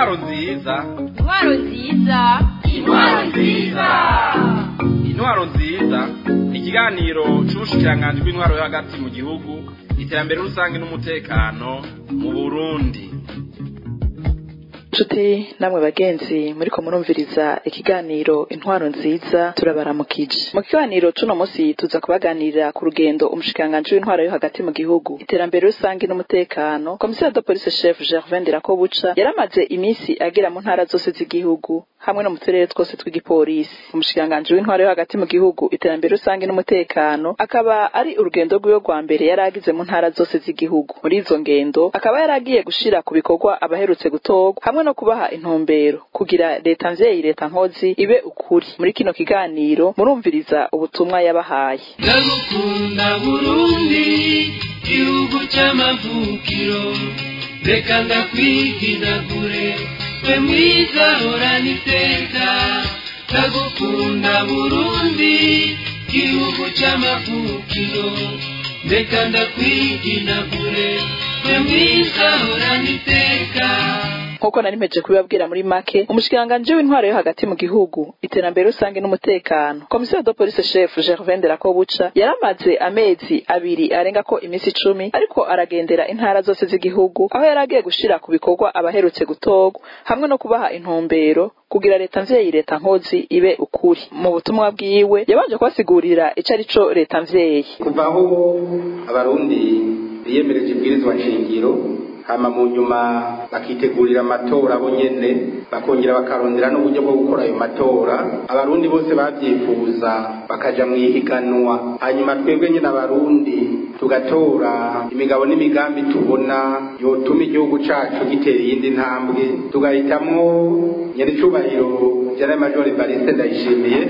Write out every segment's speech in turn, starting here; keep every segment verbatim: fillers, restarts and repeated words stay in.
intwaro nziza intwaro nziza intwaro nziza intwaro nziza ni ikiganiro c'ubushikiranganji bw'intwaro yo hagati mu gihugu, iterambere rusange n'umutekano mu Burundi. Nshuti namwe bagenzi muriko murumviriza ikiganiro intwaro nziza, turabaramukije. Mu kiganiro cuno musi tuza kubaganirira ku rugendo umushikiranganji w'intwaro yo hagati mu gihugu, iterambere rusange n'umutekano, commissaire de police chef Gervais Ndirakobuca yaramaze imisi agera mu ntara zose z'igihugu hamwe no mu turere twose tw'igipolisi. Umushikiranganji w'intwaro yo hagati mu gihugu, iterambere rusange n'umutekano, akaba ari urugendo rw'iwe rwa mbere yaragize mu ntara zose z'igihugu. Muri izo ngendo akaba yaragiye gushira ku bikorwa abaherutse gutogwa hamwe no kubaha intumbero kugira leta mvyeyi leta nkozi ibe ukuri. Muri kino kiganiro murumviriza ubutumwa yabahaye. Ndagukunda Burundi, gihugu c'amavukiro, reka ndakwigizagure, twe mwiza horana iteka. Ndagukunda Burundi, gihugu c'amavukiro, reka ndakwigizagure, twe mwiza horana iteka. Nk'uko nari mpeje kubibabwira muri make, umushikiranganji w'intwaro yo hagati mu gihugu, iterambere rusange n'umutekano, commissaire de police chef Gervais Ndirakobuca yaramaze amezi abiri arenga ko imisi icumi ariko aragendera intara zose z'igihugu, aho yaragiye gushira ku bikorwa abaherutse gutogwa hamwe no kubaha intumbero kugira leta mvyeyi leta nkozi ibe ukuri. Mu butumwa bwiwe yabanje kubasigurira ico ari co leta mvyeyi. Kuva aho abarundi biyemereje ibwirizwa nshingiro, hama mu nyuma bakitegurira amatora bo nyene, bakongera bakarondera n'uburyo bwo gukora ayo matora, abarundi bose bavyifuza bakaja mwihiganwa, hanyuma twebwe nyene abarundi tugatora imigabo n'imigambi tubona yotuma igihugu cacu gitera iyindi ntambwe, tugahitamwo nyene icubahiro General Major Evariste Ndayishimiye.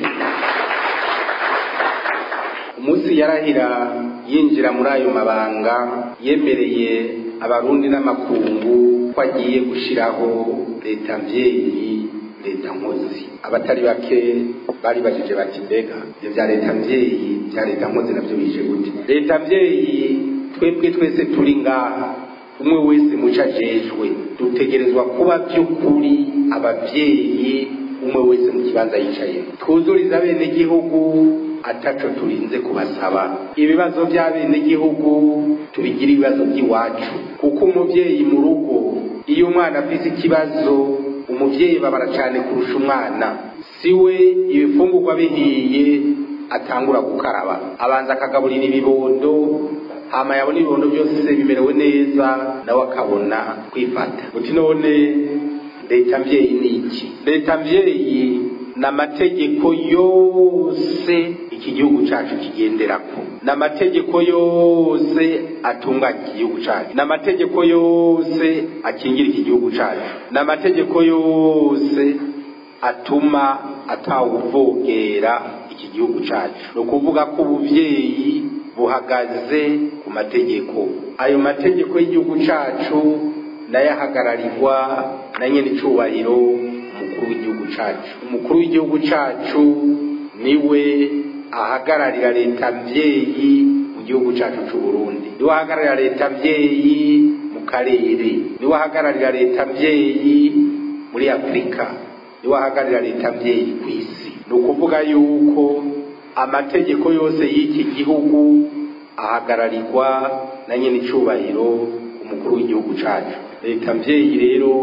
Umunsi yarahira yinjira muri ayo mabanga, yemereye abarundi n'amakungu ko agiye gushiraho leta mvyeyi leta nkozi. Abatari bake bari bajije bati mbega ivyo vya leta mvyeyi vya leta nkozi navyo bije gute? Leta mvyeyi twebwe twese turi ngaha, umwe wese muca ajejwe, dutegerezwa kuba vy'ukuri abavyeyi umwe wese mu kibanza yicaye, twuzuriza bene gihugu ataco turinze kubasaba. Ibibazo by'abene gihugu tubigira ibibazo by'iwacu, kuko umuvyeyi mu rugo iyo umwana afise ikibazo, umuvyeyi babara cyane kurusha umwana. Siwe ibifungurwa bihiye atangura gukaraba, abanza akagaburira ibibondo, hama yabona ibibondo byose bimerewe neza nawe akabona kwifata. Uti none leta mvyeyi ni iki? Leta mvyeyi n'amategeko yose iki gihugu cacu kigenderako, n'amategeko yose atunganya igihugu cacu, n'amategeko yose akingira iki gihugu cacu, n'amategeko yose atuma atawuvogera iki gihugu cacu. No kuvuga ko ubuvyeyi buhagaze ku mategeko. Ayo mategeko y'igihugu cacu nayahagararirwa na nyene icubahiro umukuru w'igihugu cacu. Umukuru w'igihugu cacu niwe ahagararira leta mvyeyi mu gihugu cacu c'u Burundi, niwe ahagararira leta mvyeyi mu karere, niwe ahagararira leta mvyeyi muri Afrika, niwe ahagararira leta mvyeyi kw'isi. Ni ukuvuga yuko amategeko yose y'iki gihugu ahagararirwa na nyene icubahiro umukuru w'igihugu cacu. Leta mvyeyi rero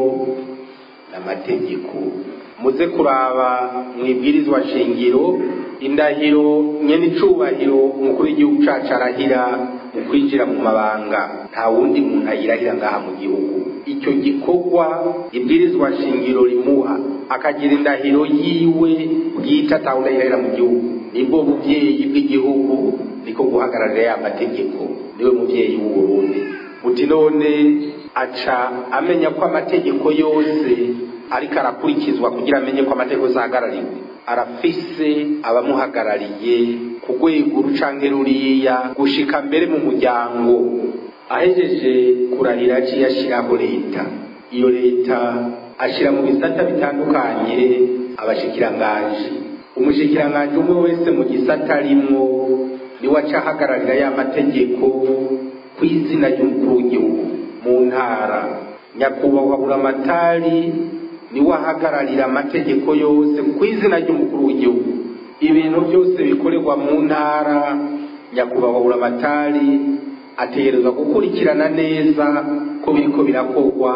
n'amategeko. Muze kuraba mwibwirizwa shingiro indahiro nyene icubahiro umukuru w'igihugu cacu arahira mu kwinjira mu mabanga, nta wundi muntu ayirahira ngaha mu gihugu. Icyo gikorwa ibwirizwa shingiro rimuha, akagira indahiro yiwe bwite atawundi ayirahira mu gihugu. Nibwo buvyeyi bw'igihugu, niko guhagararira ya mategeko, niwe muvyeyi w'u Burundi. Muti none aca amenya ko amategeko yose ariko arakurikizwa kugira amenye ko amategeko azahagarariwe, arafise abamuhagarariye ku rwego rucange ruriya gushika mbere mu muryango. Ahejeje kurahira aciye ashiraho leta, iyo leta ashira mu bisata bitandukanye abashikiranganji. Umushikiranganji umwe wese mu gisata arimwo niwe aca ahagararira ya mategeko kw'izina ry'umukuru w'igihugu. Mu ntara nyakubahwa Buramatari niwe ahagararira amategeko yose ku izina ry'umukuru w'igihugu. Ibintu byose bikorerwa mu ntara nyakubahwa buramatari ategerezwa gukurikirana neza ko biriko birakorwa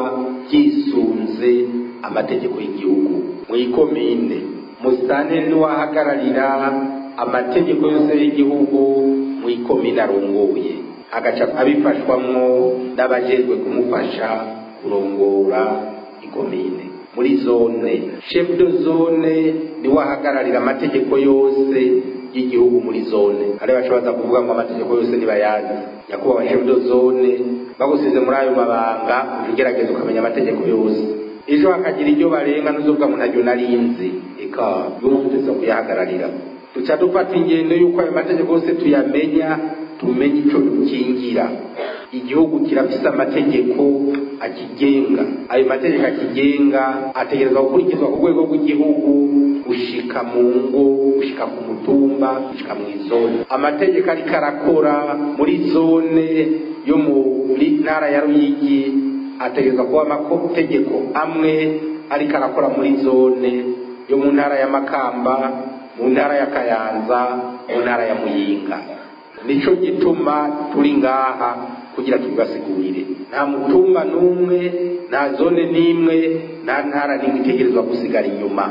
byisunze amategeko y'igihugu. Mu ikomine musitanteri niwe ahagararira amategeko yose y'igihugu mu ikomine arongoye, agaca abifashwamwo n'abajejwe kumufasha kurongora ikomine. Muri zone chef de zone niwe ahagararira amategeko yose y'igihugu muri zone. Ari bashoboza kuvuga ngo amategeko yose nibayazi, nyakubahwa chef de zone bagusize muri ayo mabanga ugerageza ukamenya amategeko yose. Ejo hakagira iryo barenga n'uzovuga ngo ntaryo narinzi, eka y'umuteza kuyahagararira. Duca dufata ingendo y'uko ayo mategeko yose tuyamenya, tumenye ico dukingira. Igihugu kirafise amategeko akigenga, ayo mategeko akigenga ategerezwa gukurikizwa ku rwego rw'igihugu gushika mu ngo, gushika ku mutumba, gushika mu zone. Amategeko ariko arakora muri zone yo muri ntara ya Ruyigi ategerezwa kuba amategeko amwe ariko arakora muri zone yo mu ntara ya Makamba, mu ntara ya Kayanza, mu ntara ya Muyinga. Nico gituma turi ngaha kugira tubasigurire nta mutumba numwe, nta zone nimwe, nta ntara nimwe itegerezwa gusigara inyuma.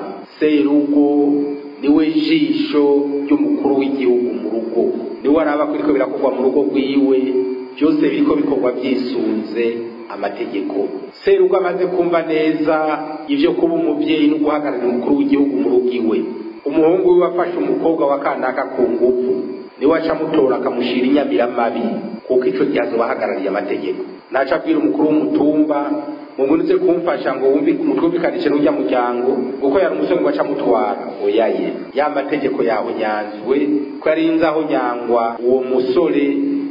Serugo niwe jisho ry'umukuru w'igihugu mu rugo, niwe araba ko biriko birakorwa mu rugo rwiwe, byose biriko bikorwa byisunze amategeko. Serugo amaze kumva neza ivyo kuba umuvyeyi no guhagararira umukuru w'igihugu mu rugo iwe, umuhungu wiwe afashe umukobwa wa kanaka ku nguvu, niwe aca mutora akamushira inyamiramabi, kuko ico gihazo bahagarariye amategeko. Naca abwira umukuru w'umutumba mubunitse kumfasha ngo wumve umutwumvikanishe n'ujya muryango, kuko yari umusore ngo aca mutwara. Oyaye, ya mategeko yaho nyanzwe ko yari inzaho nyangwa uwo musore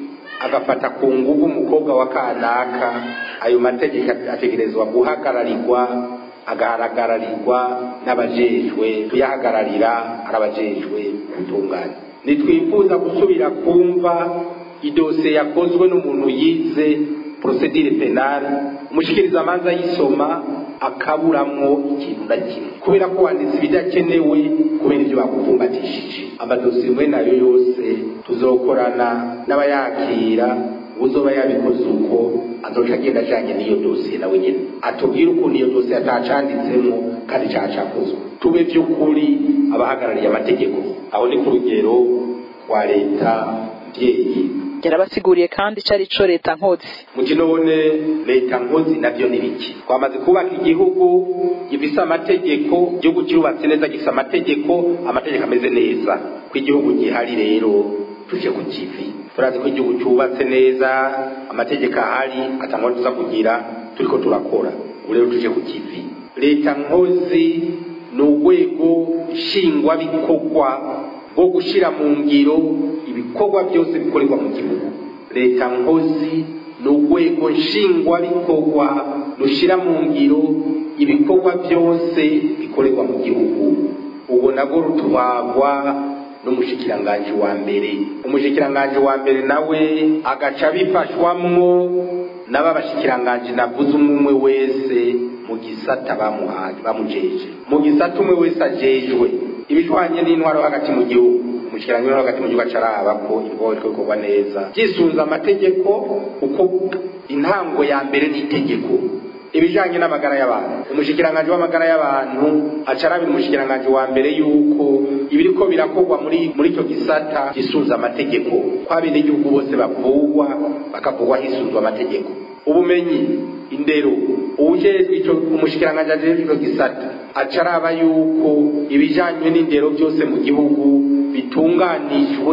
agafata ku nguvu umukobwa wa kanaka. Ayo mategeko ategerezwa guhagararirwa, agaharagararirwa n'abajejwe kuyahagararira, arabajejwe gutunganya. Nitwifuza gusubira kumva idose yakozwe n'umuntu yize procedure penale, umushikiriza amanza yisoma akaburamwo ikintu na kimwe kubera ko wanditse ibidakenewe kubera ibyo bakuvumbatishije. Amadosiye imwe nayo yose tuzokorana n'abayakira, uzoba yabikoze uko azoca agenda ajanye n'iyo dosiye nawe nyene atubwira ukuntu iyo dosiye atacanditsemo kandi cacakozwe. Tube vy'ukuri abahagarariye amategeko. Aho ni ku rugero rwa leta mvyeyi. Yarabasiguriye kandi cari co leta nkozi. Muti none leta nkozi navyo ni biki? Twamaze kubaka igihugu gifise amategeko, igihugu cyubatse neza gifise amategeko, amategeko ameze neza. Ku igihugu gihari rero tuje ku kivi. Turazi ko igihugu cyubatse neza, amategeko ahari atangwa tuza kugira, turiko turakora. Urero tuje ku kivi. Leta nkozi ni urwego shingwa bikorwa bwo gushira mu ngiro ibikorwa byose bikorerwa mu gihugu. Leta nkozi ni urwego nshingwa bikorwa rushira mu ngiro ibikorwa byose bikorerwa mu gihugu. Ubu nabwo rutwagwa n'umushikiranganje wa mbere. Umushikiranganje wa mbere nawe agaca bifashwamwo n'ababashikiranganje navuze umwe wese mu gisata bamuhaye bamujeje. Mu gisata umwe wese ajejwe ibijwanye n'intwaro hagati mu gihugu. Umushikiranganje hagati mu gihugu acaraba ko ibwo bikorwa neza gisunza amategeko, uko intango ya mbere n'itegeko ibijanye n'amagara y'abantu. Umushikiranganje w'amagara y'abantu acarabira umushikiranganje wa mbere yuko ibiriko birakorwa muri muri cyo gisata gisunza amategeko, kwa bene igihugu bose bavugwa bakavugwa hisunzwe amategeko. Ubumenyi, indero, ujejwe ico umushikiranganje ajejwe ico gisata acaraba yuko ibijanye n'indero byose mu gihugu bitunganijwe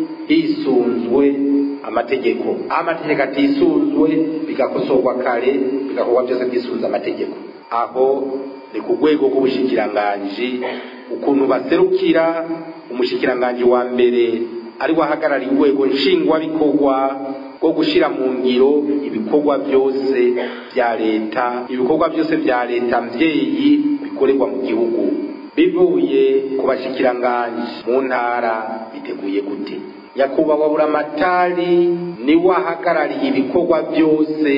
hisunzwe amategeko. Amategeko atisunzwe bigakosorwa kare, bigakorwa byose byisunza amategeko. Aho ni ku rwego rw'ubushikiranganje ukuntu baserukira umushikiranganje wa mbere ari wahagarariye urwego nshingwa bikorwa bwo gushira mu ngiro ibikorwa byose bya leta, ibikorwa byose bya leta mvyeyi bikorerwa mu gihugu. Bivuye ku bashikiranganje mu ntara biteguye gute? Nyakubahwa buramatari ni wahagarariye ibikorwa byose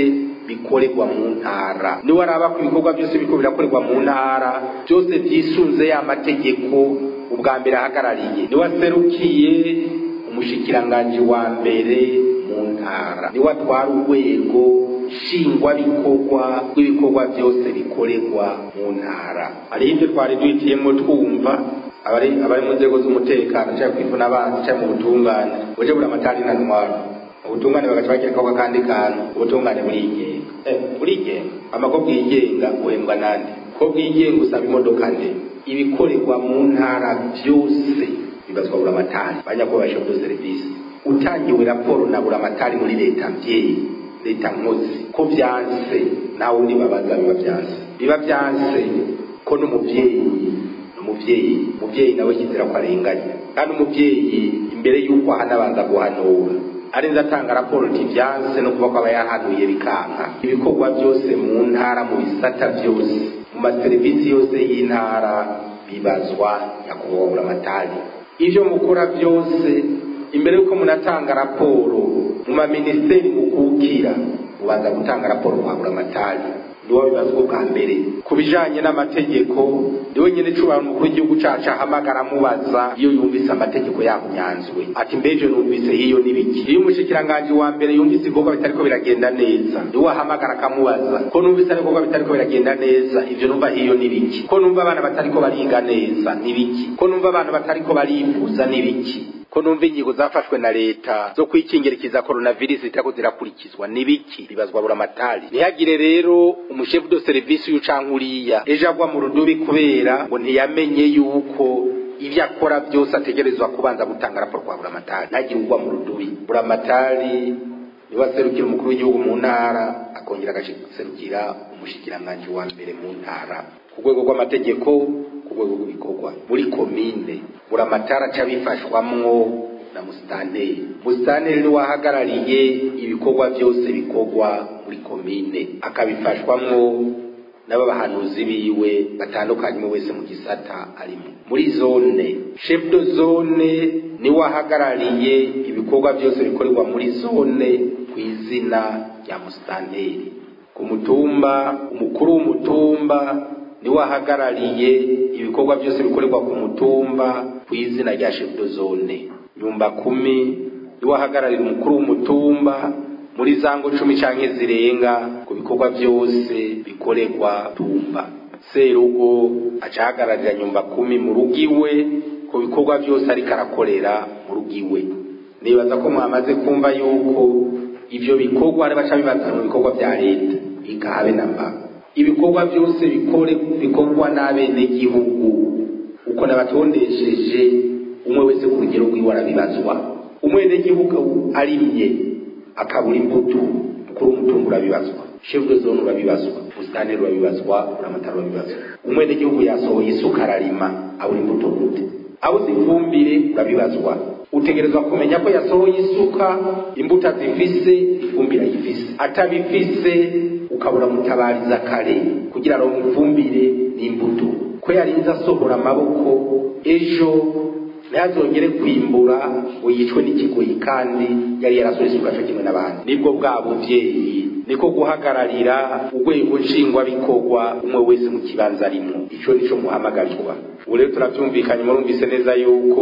bikorerwa mu ntara niwe araba ku bikorwa byose biko birakorerwa mu ntara byose byisunze ya mategeko ubwa mbere ahagarariye niwe aserukiye umushikiranganje wa mbere mu ntara niwe atwara urwego shingwa bikorwa rw'ibikorwa byose bikorerwa mu ntara ari ibyo twari duhitiyemo twumva abari abari mu nzego z'umutekano cyangwa kwivuna abanzi cyangwa mu butungane uje buri amatari na ntwaro ubutungane bagaca bagirwa kandi kantu ubutungane burigenga eh burigenga amakobwa yigenga guhembwa nande ko bwigenga usaba imodoka nde ibikorerwa mu ntara byose bibazwa buri amatari banyakubasha byo service utangiwe raporo na buri amatari muri leta mbyeyi leta nkozi ko byanse nawe ni babaza biba byanse biba byanse ko n'umuvyeyi umuvyeyi umuvyeyi nawe kizira ko arenganya kandi umuvyeyi imbere yuko hanabanza guhanura arinza atanga raporo tivyanse no kuba ko abayahanuye bikanka ibikorwa byose mu ntara mu bisata byose mu maserivisi yose y'intara bibazwa yakubura amatari ivyo mukora byose imbere yuko munatanga raporo mu maministeri mukukira ubanza gutanga raporo kwa buramatari niwo bibazwa bwa mbere kubijanye n'amategeko niwe nyene cubara umukuru w'igihugu caca hamagara mubaza iyo yumvise amategeko yakunyanzwe ati mbeje numvise hiyo nibiki iyo umushikiranganje wa mbere yumvise ibikorwa bitariko biragenda neza niwe ahamagara akamubaza ko numvise ibikorwa bitariko biragenda neza ivyo numva hiyo nibiki ko numva abana batariko bariga neza nibiki ko numva abana batariko barifuza nibiki ko numva ingingo zafashwe na leta zo kwikingirikiza coronavirus zitako zirakurikizwa nibiki bibazwa buramatari ntihagire rero umushefu do service y'ucankuriya ejo agwa mu rudubi kubera ngo ntiyamenye yuko ivyo akora byose ategerezwa kubanza gutanga raporo kwa buramatari ntagire ugwa mu rudubi buramatari niwe aserukira umukuru w'igihugu mu ntara akongera agaserukira umushikiranganje wa mbere mu ntara ku rwego rw'amategeko ku rwego rw'ibikorwa muri komine buramatara cabifashwamwo na musitanteri musitanteri ni wahagarariye ibikorwa byose bikorwa muri komine akabifashwamwo n'abahanuzi biwe batandukanye mu wese mu gisata arimo muri zone chef de zone ni wahagarariye ibikorwa byose bikorerwa muri zone kw'izina rya musitanteri ku mutumba umukuru w'umutumba ni wahagarariye ibikorwa byose bikorerwa ku mutumba kw'izina rya chef de zone nyumba kumi ni wahagarariye umukuru w'umutumba muri zango cumi canke zirenga ku bikorwa byose bikorerwa tumba serugo acahagararira nyumba kumi mu rugiwe ku bikorwa byose ariko arakorera mu rugiwe nibaza ko mwamaze kumva yuko ivyo bikorwa ari baca bibaza mu bikorwa bya leta ikabe namba ibikorwa byose bikore bikorwa n'abene gihugu uko nabatondesheje umwe wese ku rugero rw'iwe arabibazwa umwene gihugu arimye akabura imbuto mukuru w'umutungo urabibazwa chef de zone urabibazwa musitanteri urabibazwa buramatari urabibazwa umwene gihugu yasohoye isuka ararima abura imbuto gute abuze ifumbire urabibazwa utegerezwa kumenya ko yasohoye isuka imbuto azifise ifumbire ayifise atabifise ukabura mutabariza kare kugira ngo ifumbire n'imbuto ko yarinze asohora amaboko ejo ntazongere kwimbura ngo yicwe n'ikigoyi kandi yari yarasohoye isuka cyo kimwe n'abandi nibwo bwa buvyeyi niko guhagararira urwego nshingwa bikorwa umwe wese mu kibanza arimo ico nico muhamagarirwa ubu rero turavyumvikanye murumvise neza yuko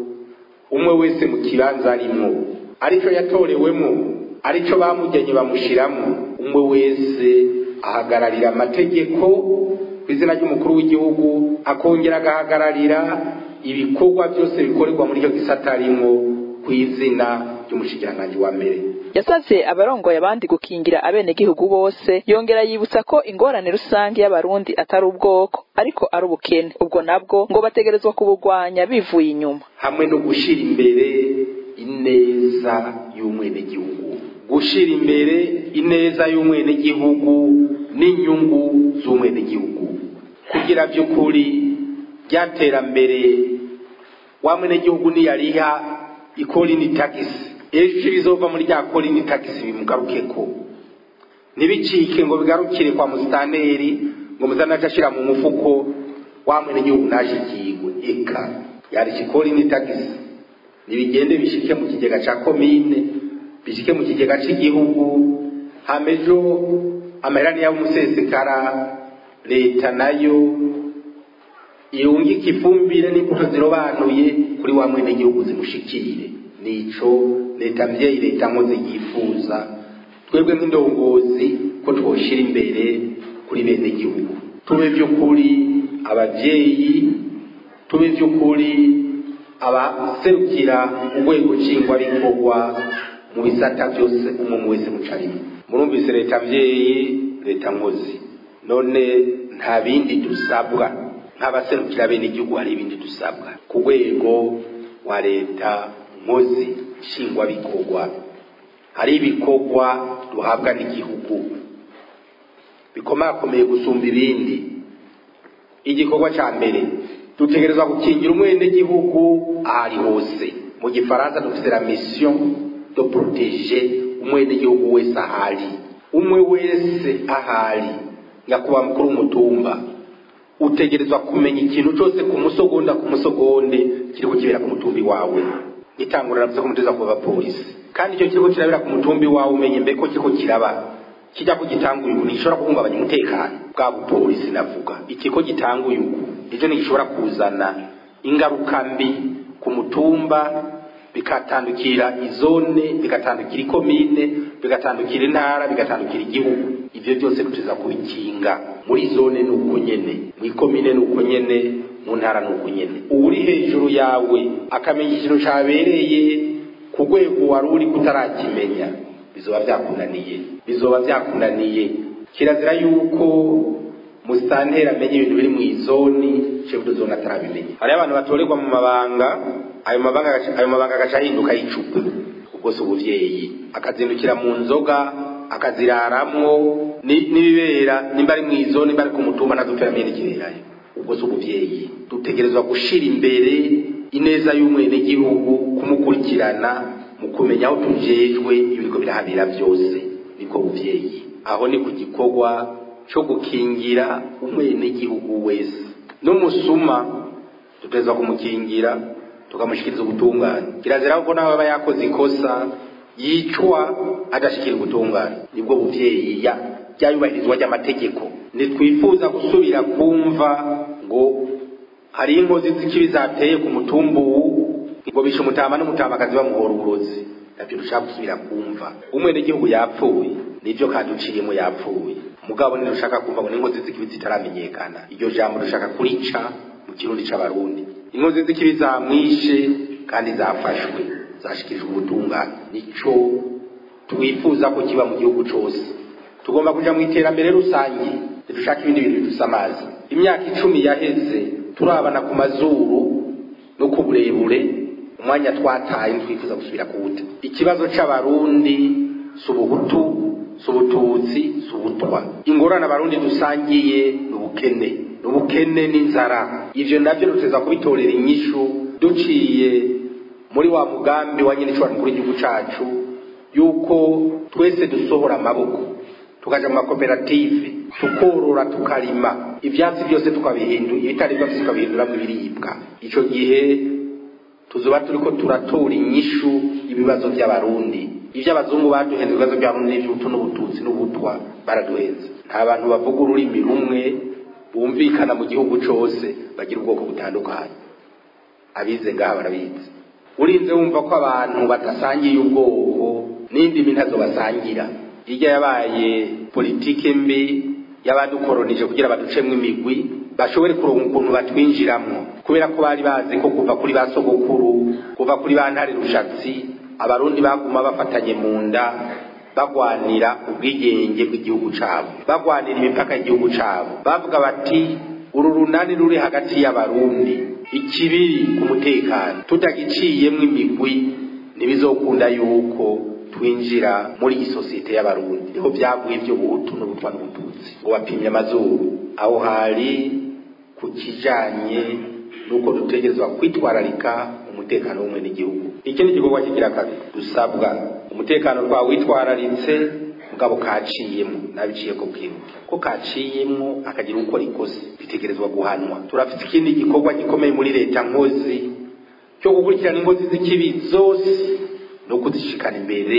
umwe wese mu kibanza arimo arico yatorewemo arico bamugenye bamushiramo umwe wese ahagararira amategeko kw'izina ry'umukuru w'igihugu akongera agahagararira ibikorwa byose bikorerwa muri cyo gisata arimo kw'izina ry'umushikiranganje wa mbere yasavye abarongoye abandi gukingira abenegihugu bose yongera yibutsa ko ingorane rusange y'abarundi atari ubwoko ariko ari ubukene ubwo nabwo ngo bategerezwa kubugwanya bivuye inyuma hamwe no gushira imbere ineza y'umwenegihugu gushira imbere ineza y'umwenegihugu n'inyungu z'umwenegihugu kugira by'ukuri byaterambere wa mwenegihugu niyariha ikori ni tagisi ejo bizova muri rya kori ni tagisi bimugarukeko ntibicike ngo bigarukire kwa musitanteri ngo muzanaje ashira mu mufuko wa mwenegihugu nashikirwe eka yari ikori ni tagisi nibigende bishike mu kigega ca komine bishike mu kigega cy'igihugu hamejo amaherani y'umusesekara leta nayo yungika ifumbire n'imbuto zirobanuye kuri wa mwene gihugu zimushikire. Nico leta mvyeyi leta nkoze yifuza twebwe nk'indongozi ko twoshira imbere kuri bene gihugu, tube by'ukuri abavyeyi, tube by'ukuri abaserukira urwego nshingwa bikorwa mu bisata byose umuntu wese mucarimo. Murumvise leta mvyeyi leta nkozi, none nta bindi dusabwa nk'abaserukira bene igihugu, hari ibindi dusabwa ku rwego wa leta nkozi nshingwa bikorwa. Hari ibikorwa duhabwa n'igihugu bikomakomeye gusumba ibindi. Igikorwa ca mbere dutegerezwa gukingira umwene gihugu ahari hose. Mu gifaransa dufite la mission de protéger umwene gihugu wese ahari. Umwe wese ahari, nyakuba mukuru umutumba, utegerezwa kumenya ikintu cyose ku musogonda ku musogonde kiriko kibera ku mutumbi wawe. Nitangurira byo kumuteza ku bapolisi, kandi icyo kiriko kirabera ku mutumbi wawe umenye mbeko kiriko kiraba kijya kugitanguye ubu nishobora guhungabanya umutekano bwa bupolisi. Navuga ikiko gitanguye ubu icyo nigishobora kuzana ingaruka mbi ku mutumba, bikatandukira izone, bikatandukira ikomine, bikatandukira intara, bikatandukira igihugu. Ivyo byose kuteza kubikinga. Muri zone nuko nyene, mu ikomine nuko nyene, mu ntara nuko nyene. Uri hejuru yawe akamenya ikintu cabereye ku rwego wari uri kutarakimenya, bizoba byakunaniye bizoba byakunaniye kirazira yuko musantera amenye ibintu biri mu izoni chef de zone atarabimenya. Hari abantu batorerwa mu mabanga, ayo mabanga ayo mabanga agacahinduka yicupa. Ubwo so ubuvyeyi akazindukira mu nzoga, akaziraramwo nibibera nimba ari mu izoni, bari ku mutumba na dupera mene kirerayo. Ubwo so ubuvyeyi dutegerezwa gushira imbere ineza y'umwene gihugu, kumukurikirana mu kumenya aho tujejwe ibiko birahabira byose. Niko buvyeyi aho ni ku gikorwa cyo gukingira umwene gihugu wese. N'umusuma tuteza kumukingira, tukamushikiriza ubutungane. Kirazira ko nawe aba yakoze ikosa yicwa agashikira ubutungane. Nibwo buvyeyi ya byayubahirizwa ry'amategeko. Nitwifuza gusubira kumva ngo hari inkozi z'ikibi zateye ku mutumbu ngo bishe umutama n'umutamakazi bamuhora uburozi. Nabyo dushaka gusubira kumva. Umwene gihugu yapfuye, nibyo kandi uciyemo yapfuye. Mugabo ni dushaka kumva ngo inkozi z'ikibi zitaramenyekana. Iryo jambo dushaka kurica mu kirundi c'abarundi. Inkozi z'ikibi zamwishe kandi zafashwe, zashikirijwe ubutungane. Nico twifuza ko kiba mu gihugu cyose. Tugomba kuja mu iterambere rusangi, dushaka ibindi bintu bidusamaza. Imyaka icumi yaheze turabana ku mazuru no ku burebure, umwanya twataye twifuza gusubira kuwuta. Ikibazo c'abarundi subuhutu, subututsi, subutwa. Ingorana abarundi dusangiye n'ubukene, n'ubukene n'inzara. Ivyo navyo duteza kubitorera inyishu duciye muri wa mugambi wa nyine cyo muri gihugu cacu, yuko twese dusohora amaboko tukaja mu makoperative, tukorora, tukarima ivyatsi byose tukabihindura, ibitari byose tukabihindura mu biribwa. Ico gihe tuzoba turiko turatora inyishu ibibazo by'abarundi. Ivyo abazungu baduhenze ibibazo by'abarundi by'ubutu n'ubututsi n'ubutwa baraduhenze. Nta bantu bavuga ururimi rumwe bumvikana mu gihugu cose, bagira ubwoko butandukanye. Abize ngaha barabizi. Urinze wumva ko abantu batasangiye ubwoko n'indimi ntazo basangira. Ijya yabaye politike mbi y'abadukoronije kugira baducemwe imigwi, bashobore kuronka ukuntu batwinjiramwo, kubera ko bari bazi ko kuva kuri basogokuru, kuva kuri bantare rushatsi, abarundi baguma bafatanye mu nda, bagwanira ubwigenge bw'igihugu cabo, bagwanira imipaka y'igihugu cabo. Bavuga bati uru runani ruri hagati y'abarundi, ikibiri ku mutekano tutagiciyemwe imigwi, ntibizokunda yuko twinjira muri iyi sosiyete y'abarundi. Niho byavuye ibyo buhutu n'ubutwa n'ubututsi ngo bapimye amazuru. Aho hari ku kijanye nuko dutegerezwa kwitwararika umutekano w'umwe n'igihugu. Iki ni igikorwa kigira kabiri dusabwa. Umutekano twawitwararitse mugabo kaciyemo, nabiciye ko bwibuke ko kaciyemo akagira uko rikose bitegerezwa guhanwa. Turafite ikindi gikorwa gikomeye muri leta nkozi cyo gukurikirana ingozi z'ikibi zose no kuzishikana imbere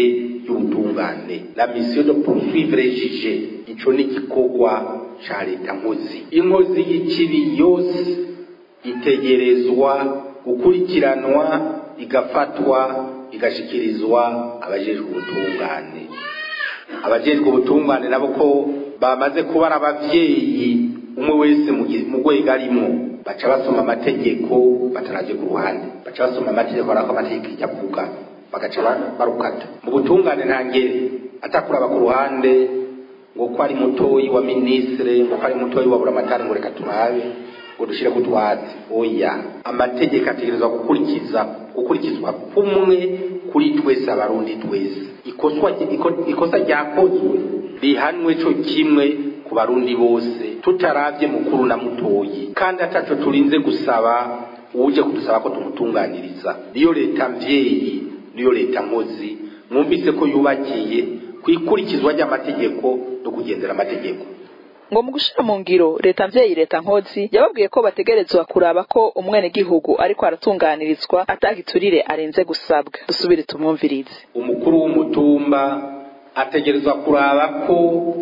y'ubutungane la mission de poursuivre juge ico ni gikorwa ca leta nkozi inkozi y'ikibi yose itegerezwa gukurikiranwa igafatwa igashikirizwa abajejwe ubutungane abajejwe ubutungane nabo ko bamaze kubara abavyeyi umwe wese mu rwego arimo baca basoma amategeko bataraje ku ruhande baca basoma amategeko arako amategeko yavuga bagaca barukata mu butungane ntangere atakuraba ku ruhande ngo ko ari mutoyi wa ministre ngo ko ari mutoyi wa buramatari ngo reka turabe ngo dushire ku twatsi oya amategeko ategerezwa gukurikiza gukurikizwa kumwe kuri twese abarundi twese ikoswa ikosa ryakozwe rihanwe cyo kimwe ku barundi bose tutaravye mukuru na mutoyi kandi ataco turinze gusaba uje kudusaba ko tumutunganiriza niyo leta mvyeyi niyo leta nkozi mwumvise ko yubakiye kwikurikizwa ry'amategeko no kugendera amategeko ngo mu gushira mu ngiro leta mvyeyi leta nkozi yababwiye ko bategerezwa kuraba ko umwene gihugu ariko aratunganirizwa atagiturire arenze gusabwa dusubire tumwumvirize umukuru w'umutumba ategerezwa kuraba ko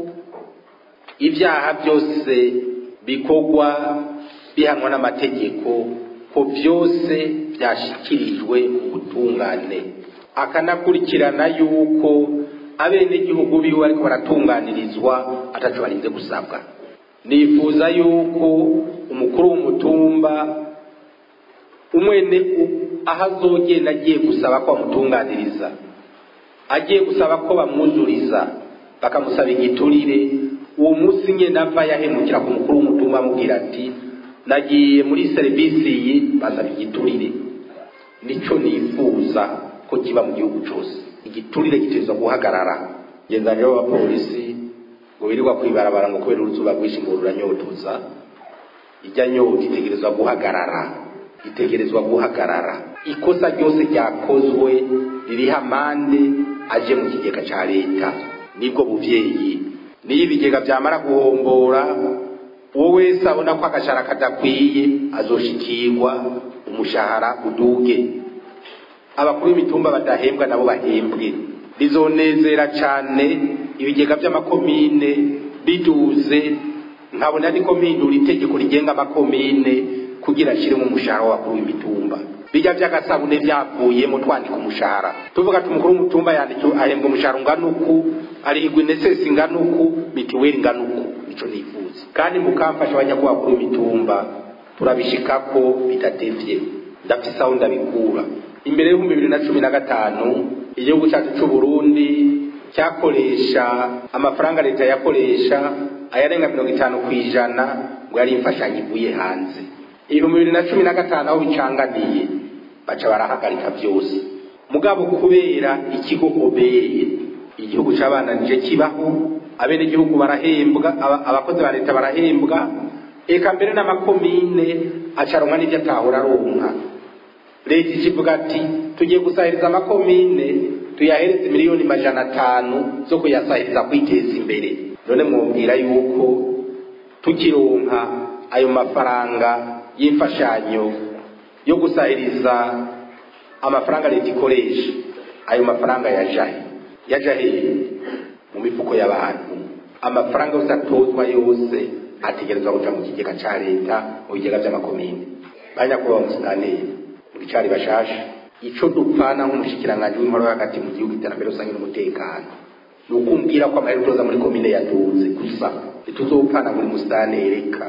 ibyaha byose bikorwa bihanwa n'amategeko ko byose byashikirijwe ubutungane akanakurikirana yuko abene gihugu biwe ariko baratunganirizwa ataco barinze gusabwa nifuza yuko umukuru w'umutumba umwene ahazogenda agiye gusaba ko bamutunganiriza agiye gusaba ko bamwuzuriza bakamusaba igiturire uwo munsi nyene ava yahemukira ku mukuru w'umutumba amubwira ati nagiye muri serivisi iyi basaba igiturire nico nifuza ko kiba mu gihugu cose igiturire gitezwa guhagarara ngenda rero wa polisi ngo birirwa kwibarabara ngo kubera uruzuba rwinshi ngo ruranyotoza ijya nyota itegerezwa guhagarara itegerezwa guhagarara ikosa ryose ryakozwe ririho amande aje mu kigega ca leta nibwo buvyeyi niyo ibigega vyamara guhombora uwo wese abona ko agashara kadakwiye azoshikirwa umushahara uduge abakuru b'imitumba badahembwa nabo bahembwe bizonezera cane ibigega vy'amakomine biduze nkabona ariko mpindura itegeko rigenga amakomine kugira ashire mu mushahara w'abakuru b'imitumba bijya vy'agasabune vyavuyemo twandika umushahara tuvuga ati umukuru w'umutumba yandika ahembwa umushahara ungana uku arihigwa inesesi ingana uku mitiweli ingana uku nico nifuza kandi mukamfasha bajya ku bakuru b'imitumba turabishikako bidatevye ndafise aho ndabikura imbere y'ibihumbi bibiri na cumi na gatanu igihugu cyacu c'u Burundi cyakoresha amafaranga leta yakoresha ayarenga mirongo itanu kw'ijana ngo yari imfashanyo ivuye hanze ibihumbi bibiri na cumi na gatanu aho bicanganiye baca barahagarika vyose mugabo kubera ikigo obeye igihugu c'abananije kibaho abene igihugu barahembwa abakozi ba leta barahembwa eka mbere n'amakomine acaronka n'ivyo atahora aronka leta ikivuga ati tugiye gusahiriza amakomine tuyahereze miliyoni majana atanu zo kuyasahiriza kwiteza imbere none mwumvira yuko tukironka ayo mafaranga y'imfashanyo yo gusahiriza amafaranga leta ikoresha ayo mafaranga yajahe yajahe mu mifuko y'abantu amafaranga yose atozwa yose ategerezwa kuja mu kigega ca leta mu bigega vy'amakomine banyakubaho musinanire muri cari bashasha ico dupfana nk'umushikiranganji w'intwaro hagati mu gihugu iterambere rusange n'umutekano ni ukumbwira ko amahera utoza muri komine yaduze gusa ntituzopfana muri musantereka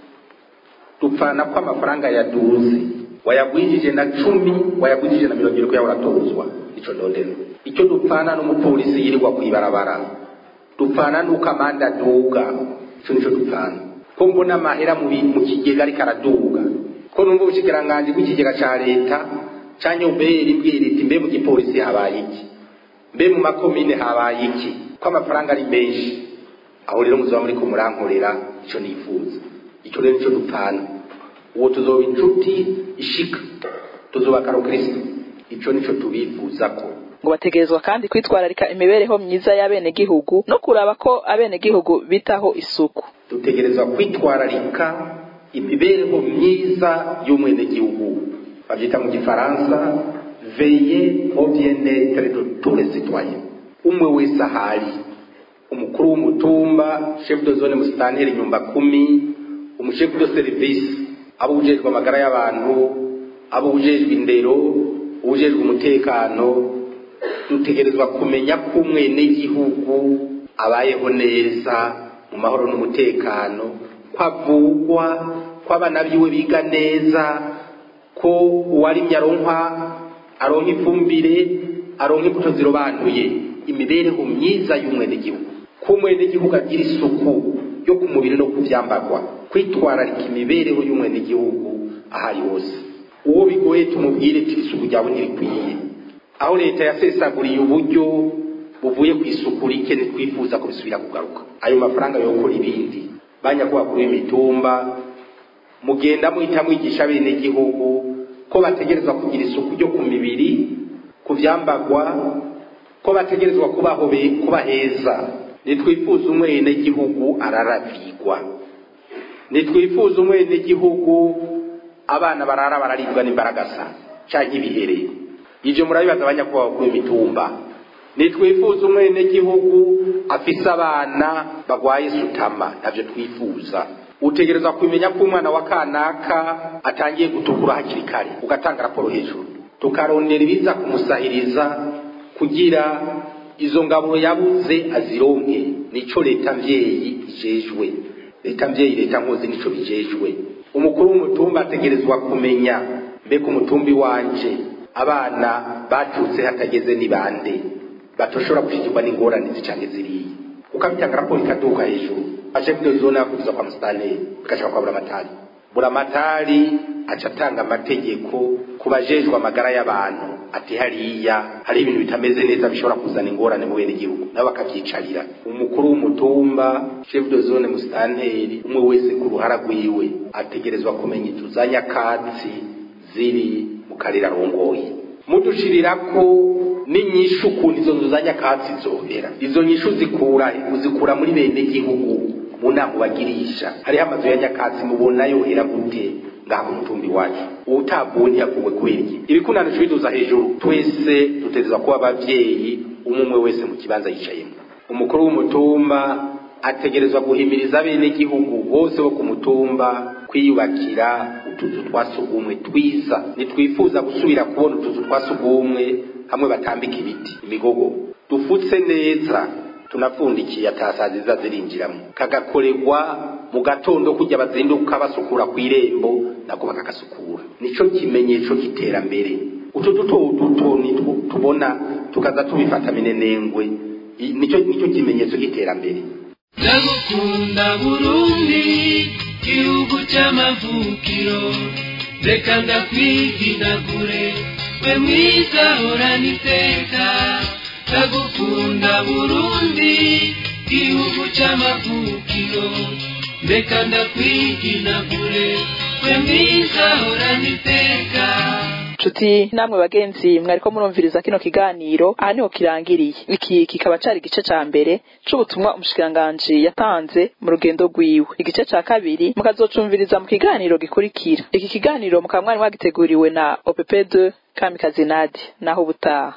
dupfana ko amafaranga yaduze wayagwijije na cumi wayagwijije na mirongo irindwi yawe uratozwa ico ndondero icyo dupfana n'umupolisi yirirwa kwibarabara dupfana nuko amanda aduga ico nico dupfana ko mbona amahera mu kigega ariko araduga ko numva ubushikiranganji bw'ikigega ca leta canke uberi bwira iti mbe mu gipolisi habaye iki mbe mu makomine habaye iki ko amafaranga ari menshi aho rero muzoba muri ko murankorera ico nifuza ico rero nico dupfana uwo tuzoba inshuti ishika tuzoba karo Kristo ico nico tubifuza ko ngo bategerezwa kandi kwitwararika imibereho myiza y'abene gihugu no kuraba ko abene gihugu bitaho isuku dutegerezwa kwitwararika imibereho myiza y'umwene gihugu bavyita mu gifaransa veiller au bien-être de tous les citoyens umwe wese ahari, umukuru w'umutumba, chef de zone musitanteri nyumba kumi, umushefu de service, abo ujejwe amagara y'abantu, abo ujejwe indero, ujejwe umutekano, dutegerezwa kumenya ko umwene gihugu abayeho neza mu mahoro n'umutekano, kwavugwa kw'abana biwe biga neza, ko uwarimye aronkwa aronka ifumbire, aronka imbuto zirobanuye, imibereho myiza y'umwene gihugu, ko umwene gihugu agira isuku yo ku mubiri no kuvyambagwa, kwitwararika imibereho y'umwene gihugu ahari hose. Uwo bigoye tumubwire ati isuku ryawe ntirikwiye. Aho leta yasesaguriye uburyo buvuye ku isuku rike ntitwifuza ko bisubira kugaruka. Ayo mafaranga yokora ibindi. Banyakuba kuri imitumba mugenda muhita mwigisha bene gihugu ko bategerezwa kugira isuku ryo ku mibiri, kuvyambagwa, ko bategerezwa kubaho be kuba heza. Nitwifuza umwene gihugu araravigwa. Nitwifuza umwene gihugu abana barara bararibwa n'imbaragasa canke ibihere. Ivyo murabibaza abanyakuba kuri imitumba. Nitwifuza umwene gihugu afise abana bagwaye sutama, navyo twifuza. Utegereza kumenya ko umwana wa kanaka atangiye gutukura hakiri kare, ugatanga raporo hejuru, tukarondera ibiza kumusahiriza kugira izo ngabo yabuze azironke. Nico leta mvyeyi ijejwe, leta mvyeyi leta nkozi nico bijejwe. Umukuru w'umutumba ategerezwa kumenya mbe ku mutumbi wanje abana batutse hatageze ni bande batoshobora gushikirwa n'ingorane zicange ziriye, ukabitanga raporo ikaduka hejuru. Chef de zone akuza kwa mstane bikashaka kwa buramatari, buramatari acatanga amategeko kubajejwe amagara y'abantu ati hariya hari ibintu bitameze neza bishobora kuzana ingorane mu bene gihugu, nabo bakavyicarira. Umukuru w'umutumba, chef de zone mustanteri, umwe wese ku ruhara rwiwe ategerezwa kumenya ituzanya katsi ziri mu karira rongoye. Mudushirirako n'inyishu kuntu izo nzuzanya katsi zohera. Izo nyishu zikura uzikura muri bene gihugu mu nama bagirisha. Hari amazu ya nyakatsi mubona yohera gute ngaho mutumbi wacu, utabonye yakuwe kwiki. Ibikunano biduza hejuru, twese tutezeza kuba abavyeyi, umumwe wese mu kibanza yicayemo. Umukuru w'umutumba ategerezwa guhimiriza bene gihugu bose bo ku mutumba kwiyubakira utuzu twasugumwe twiza. Nitwifuza gusubira kubona utuzu twasugumwe hamwe batambika ibiti imigogo dufutse neza, tunapfundikiye atasazi za zirinjiramo, kagakoregwa mu gatondo kujya bazinduka basukura ku irembo nako bakakasukura. Nico kimenyetso giterambere. Utu duto duto tubona tukaza tubifata minenengwe, nico nico kimenyetso giterambere. Ndagukunda Burundi gihugu cy'amavukiro, reka ndakwigidagure we mwiza horana iteka. Ndagukunda Burundi gihugu cy'amavukiro, reka ndakwigidagure we mwiza horana iteka. Chuti namwe bagenzi mwariko murumviriza kino kiganiro aha niho kirangiriye. Iki kikaba cari igice ca mbere c'ubutumwa umushikiranganje yatanze mu rugendo rwiwe. Igice ca kabiri mukazocumviriza mu kiganiro gikurikira. Iki kiganiro mukaba mwari mwagiteguriwe na O P P deux Kamikazi Nadia. Naho butaha.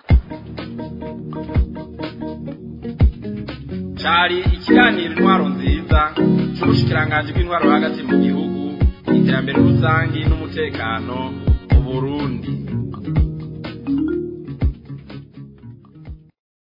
Cari ikiganiro intwaro nziza c'ubushikiranganje bw'intwaro hagati mu gihugu, iterambere rusangi n'umutekano mu Burundi.